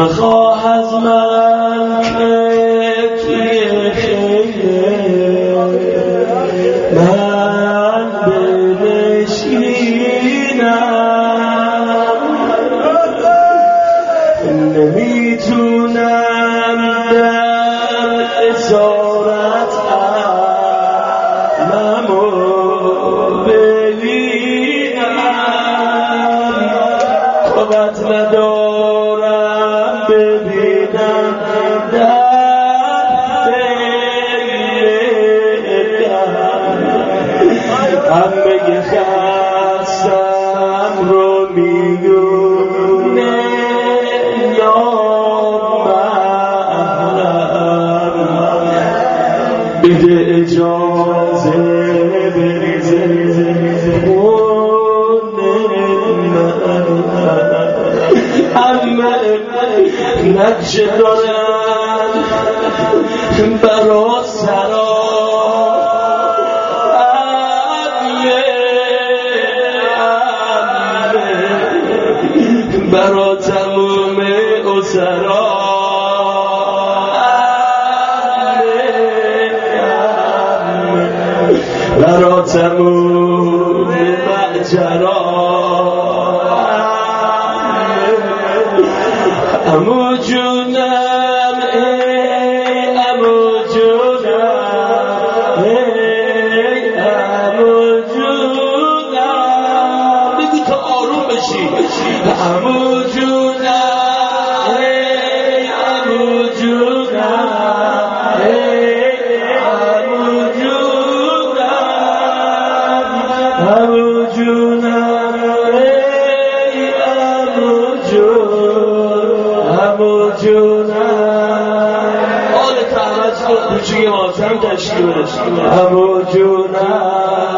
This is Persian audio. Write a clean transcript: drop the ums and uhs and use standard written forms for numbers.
مخواه از من که توی خیلی من بنشینم، نمیتونم در اسارت علمو ببینم، طاقت ندارم ببینم در همه خستم رو میگونه نامحرم، بده اجازه بریزه خونه همه نقش دارن برا سرا برا تموم اسرا برا تموم مأجرا عمو جونم ای عمو جونم ای عمو جونم، بگو تا آروم بشی عمو جونم ای عمو جونم ای عمو جونم، عمو جونم ای عمو جونم، عمو جونم، حال تحمد کن کوچه ماتم تشکیل بدش عمو جونم.